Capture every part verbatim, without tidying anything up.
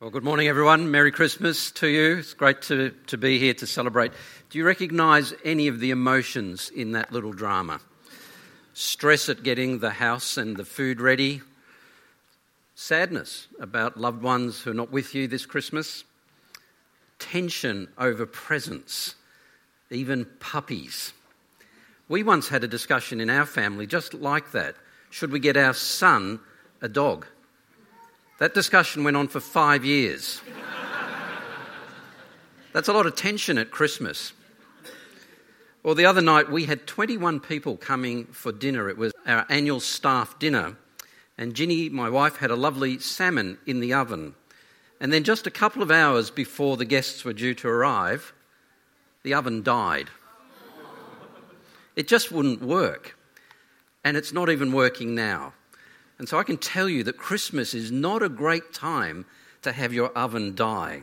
Well, good morning, everyone. Merry Christmas to you. It's great to, to be here to celebrate. Do you recognise any of the emotions in that little drama? Stress at getting the house and the food ready. Sadness about loved ones who are not with you this Christmas. Tension over presents, even puppies. We once had a discussion in our family just like that. Should we get our son a dog? That discussion went on for five years. That's a lot of tension at Christmas. Well, the other night we had twenty-one people coming for dinner. It was our annual staff dinner. And Ginny, my wife, had a lovely salmon in the oven. And then just a couple of hours before the guests were due to arrive, the oven died. It just wouldn't work. And it's not even working now. And so I can tell you that Christmas is not a great time to have your oven die.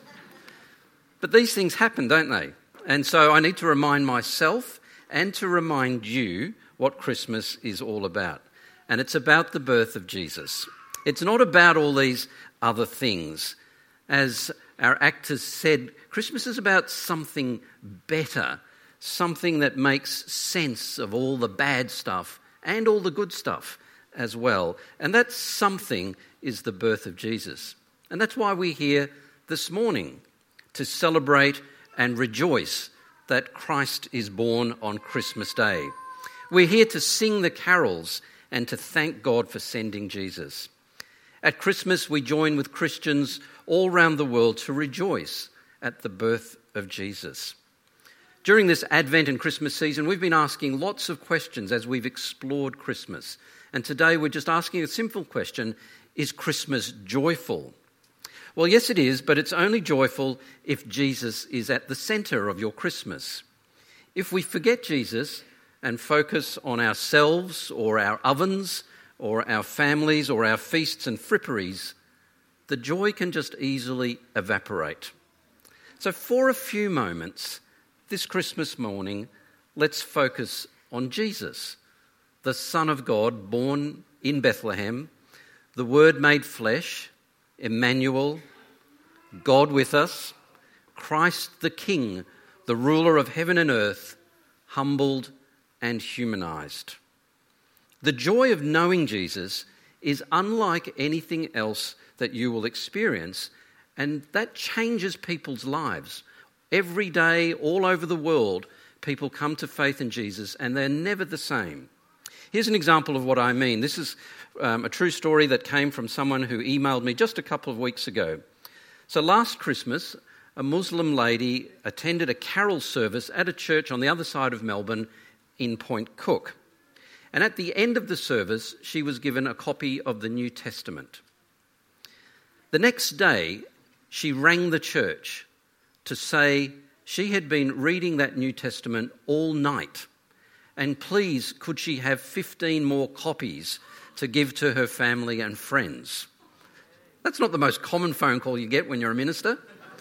But these things happen, don't they? And so I need to remind myself and to remind you what Christmas is all about. And it's about the birth of Jesus. It's not about all these other things. As our actors said, Christmas is about something better, something that makes sense of all the bad stuff and all the good stuff as well. And that something is the birth of Jesus. And that's why we're here this morning, to celebrate and rejoice that Christ is born on Christmas Day. We're here to sing the carols and to thank God for sending Jesus. At Christmas, we join with Christians all around the world to rejoice at the birth of Jesus. During this Advent and Christmas season, we've been asking lots of questions as we've explored Christmas. And today we're just asking a simple question: is Christmas joyful? Well, yes it is, but it's only joyful if Jesus is at the centre of your Christmas. If we forget Jesus and focus on ourselves or our ovens or our families or our feasts and fripperies, the joy can just easily evaporate. So for a few moments this Christmas morning, let's focus on Jesus, the Son of God, born in Bethlehem, the Word made flesh, Emmanuel, God with us, Christ the King, the ruler of heaven and earth, humbled and humanized. The joy of knowing Jesus is unlike anything else that you will experience, and that changes people's lives. Every day, all over the world, people come to faith in Jesus, and they're never the same. Here's an example of what I mean. This is um, a true story that came from someone who emailed me just a couple of weeks ago. So last Christmas, a Muslim lady attended a carol service at a church on the other side of Melbourne in Point Cook. And at the end of the service, she was given a copy of the New Testament. The next day, she rang the church to say she had been reading that New Testament all night, and please could she have fifteen more copies to give to her family and friends. That's not the most common phone call you get when you're a minister.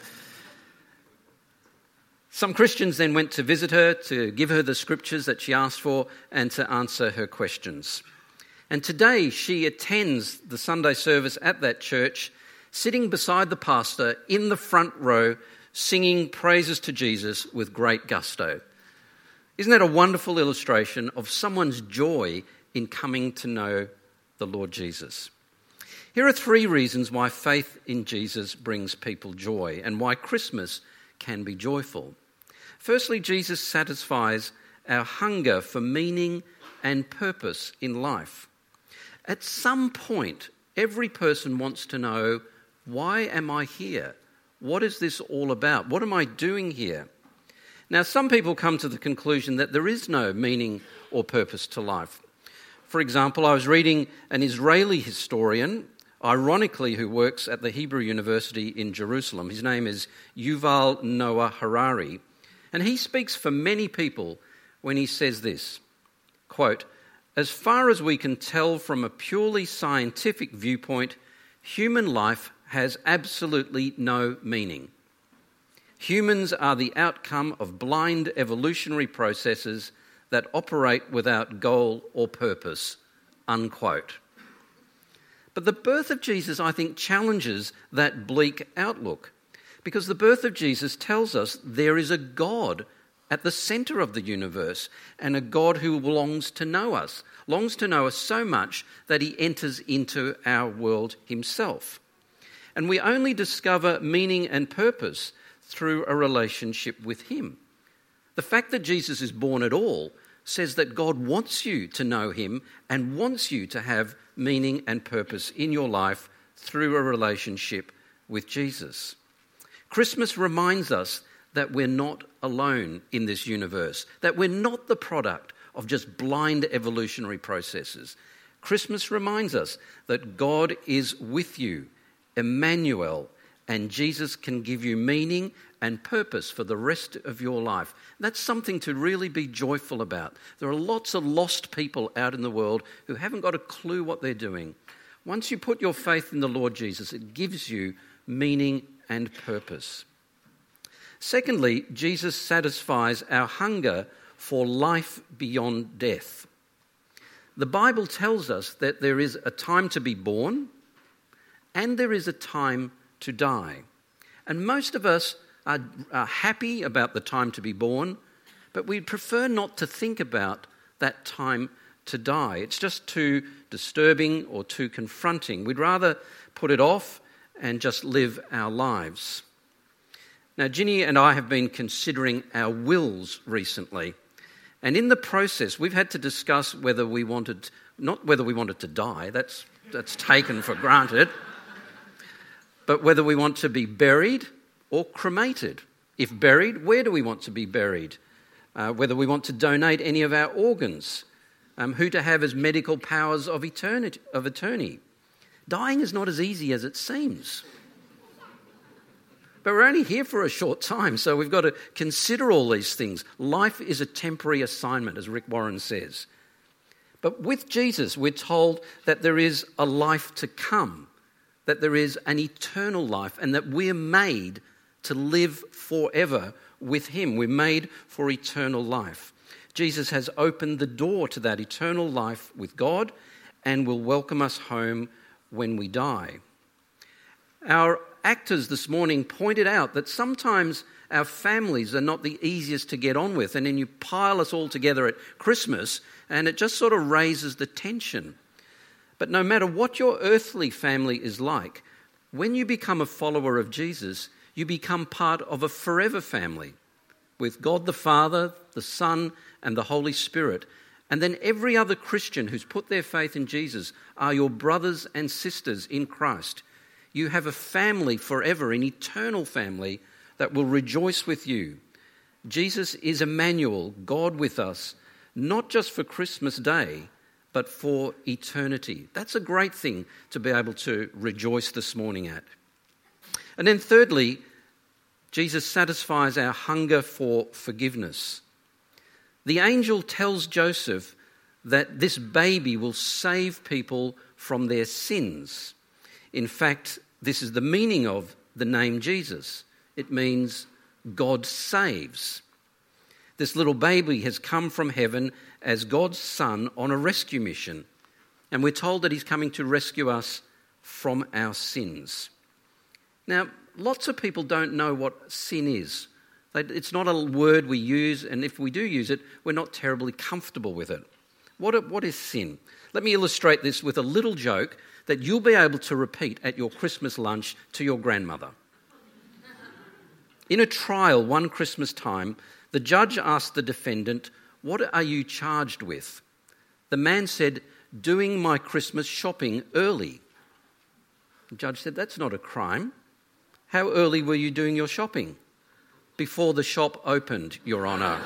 Some Christians then went to visit her to give her the scriptures that she asked for and to answer her questions. And today she attends the Sunday service at that church, sitting beside the pastor in the front row, singing praises to Jesus with great gusto. Isn't that a wonderful illustration of someone's joy in coming to know the Lord Jesus? Here are three reasons why faith in Jesus brings people joy and why Christmas can be joyful. Firstly, Jesus satisfies our hunger for meaning and purpose in life. At some point, every person wants to know, why am I here? What is this all about? What am I doing here? Now, some people come to the conclusion that there is no meaning or purpose to life. For example, I was reading an Israeli historian, ironically, who works at the Hebrew University in Jerusalem. His name is Yuval Noah Harari, and he speaks for many people when he says this, quote, "As far as we can tell from a purely scientific viewpoint, human life has absolutely no meaning. Humans are the outcome of blind evolutionary processes that operate without goal or purpose," unquote. But the birth of Jesus, I think, challenges that bleak outlook, because the birth of Jesus tells us there is a God at the centre of the universe, and a God who longs to know us, longs to know us so much that he enters into our world himself. And we only discover meaning and purpose through a relationship with him. The fact that Jesus is born at all says that God wants you to know him and wants you to have meaning and purpose in your life through a relationship with Jesus. Christmas reminds us that we're not alone in this universe, that we're not the product of just blind evolutionary processes. Christmas reminds us that God is with you, Emmanuel, and Jesus can give you meaning and purpose for the rest of your life. That's something to really be joyful about. There are lots of lost people out in the world who haven't got a clue what they're doing. Once you put your faith in the Lord Jesus, it gives you meaning and purpose. Secondly, Jesus satisfies our hunger for life beyond death. The Bible tells us that there is a time to be born and there is a time to die. And most of us are, are happy about the time to be born, but we prefer not to think about that time to die. It's just too disturbing or too confronting. We'd rather put it off and just live our lives. Now, Ginny and I have been considering our wills recently, and in the process, we've had to discuss whether we wanted, not whether we wanted to die, that's, that's taken for granted, but whether we want to be buried or cremated. If buried, where do we want to be buried? Uh, whether we want to donate any of our organs, um, who to have as medical powers of, eternity, of attorney. Dying is not as easy as it seems. But we're only here for a short time, so we've got to consider all these things. Life is a temporary assignment, as Rick Warren says. But with Jesus, we're told that there is a life to come, that there is an eternal life, and that we're made to live forever with him. We're made for eternal life. Jesus has opened the door to that eternal life with God and will welcome us home when we die. Our actors this morning pointed out that sometimes our families are not the easiest to get on with, and then you pile us all together at Christmas and it just sort of raises the tension. But no matter what your earthly family is like, when you become a follower of Jesus, you become part of a forever family with God the Father, the Son, and the Holy Spirit. And then every other Christian who's put their faith in Jesus are your brothers and sisters in Christ. You have a family forever, an eternal family that will rejoice with you. Jesus is Emmanuel, God with us, not just for Christmas Day, but for eternity. That's a great thing to be able to rejoice this morning at. And then thirdly, Jesus satisfies our hunger for forgiveness. The angel tells Joseph that this baby will save people from their sins. In fact, this is the meaning of the name Jesus. It means God saves. This little baby has come from heaven as God's son on a rescue mission. And we're told that he's coming to rescue us from our sins. Now, lots of people don't know what sin is. It's not a word we use, and if we do use it, we're not terribly comfortable with it. What, what is sin? Let me illustrate this with a little joke that you'll be able to repeat at your Christmas lunch to your grandmother. In a trial one Christmas time, the judge asked the defendant, "What are you charged with?" The man said, "Doing my Christmas shopping early." The judge said, "That's not a crime. How early were you doing your shopping?" "Before the shop opened, Your Honour."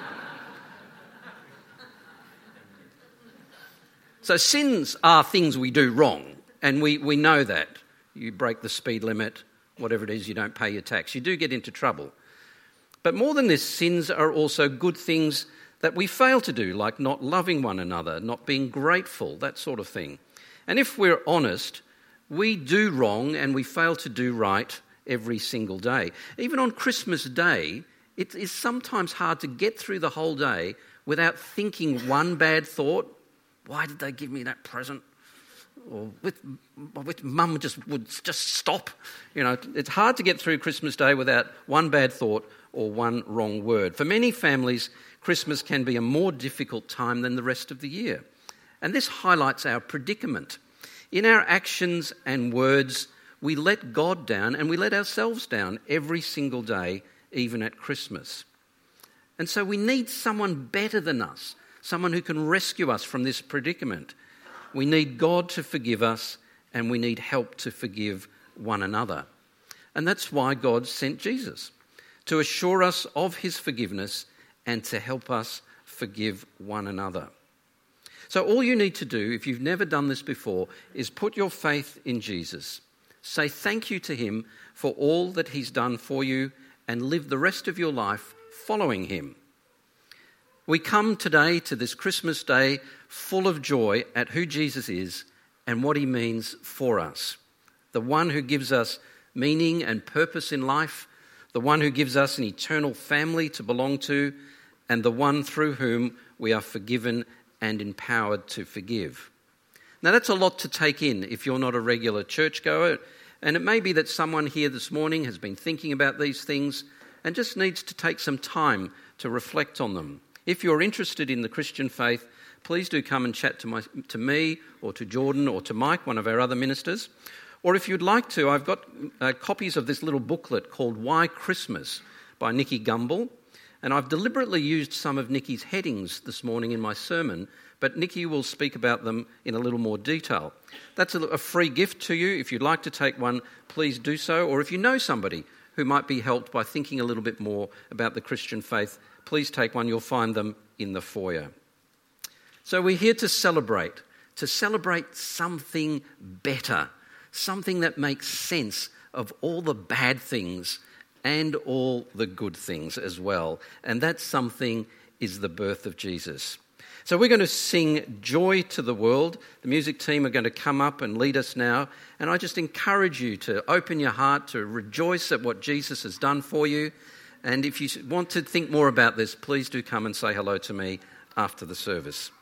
So sins are things we do wrong, and we, we know that. You break the speed limit, whatever it is, you don't pay your tax. You do get into trouble. But more than this, sins are also good things that we fail to do, like not loving one another, not being grateful, that sort of thing. And if we're honest, we do wrong and we fail to do right every single day. Even on Christmas Day, it is sometimes hard to get through the whole day without thinking one bad thought. Why did they give me that present? or with, with mum just would just stop. You know, it's hard to get through Christmas Day without one bad thought or one wrong word. For many families, Christmas can be a more difficult time than the rest of the year. And this highlights our predicament. In our actions and words, we let God down and we let ourselves down every single day, even at Christmas. And so we need someone better than us, someone who can rescue us from this predicament. We need God to forgive us, and we need help to forgive one another. And that's why God sent Jesus, to assure us of his forgiveness and to help us forgive one another. So all you need to do, if you've never done this before, is put your faith in Jesus. Say thank you to him for all that he's done for you and live the rest of your life following him. We come today to this Christmas Day full of joy at who Jesus is and what he means for us. The one who gives us meaning and purpose in life, the one who gives us an eternal family to belong to, and the one through whom we are forgiven and empowered to forgive. Now that's a lot to take in if you're not a regular churchgoer, and it may be that someone here this morning has been thinking about these things and just needs to take some time to reflect on them. If you're interested in the Christian faith, please do come and chat to, my, to me or to Jordan or to Mike, one of our other ministers. Or if you'd like to, I've got uh, copies of this little booklet called Why Christmas by Nicky Gumbel. And I've deliberately used some of Nicky's headings this morning in my sermon, but Nicky will speak about them in a little more detail. That's a, a free gift to you. If you'd like to take one, please do so. Or if you know somebody who might be helped by thinking a little bit more about the Christian faith, please take one. You'll find them in the foyer. So we're here to celebrate, to celebrate something better, something that makes sense of all the bad things and all the good things as well. And that something is the birth of Jesus. So we're going to sing Joy to the World. The music team are going to come up and lead us now. And I just encourage you to open your heart, to rejoice at what Jesus has done for you. And if you want to think more about this, please do come and say hello to me after the service.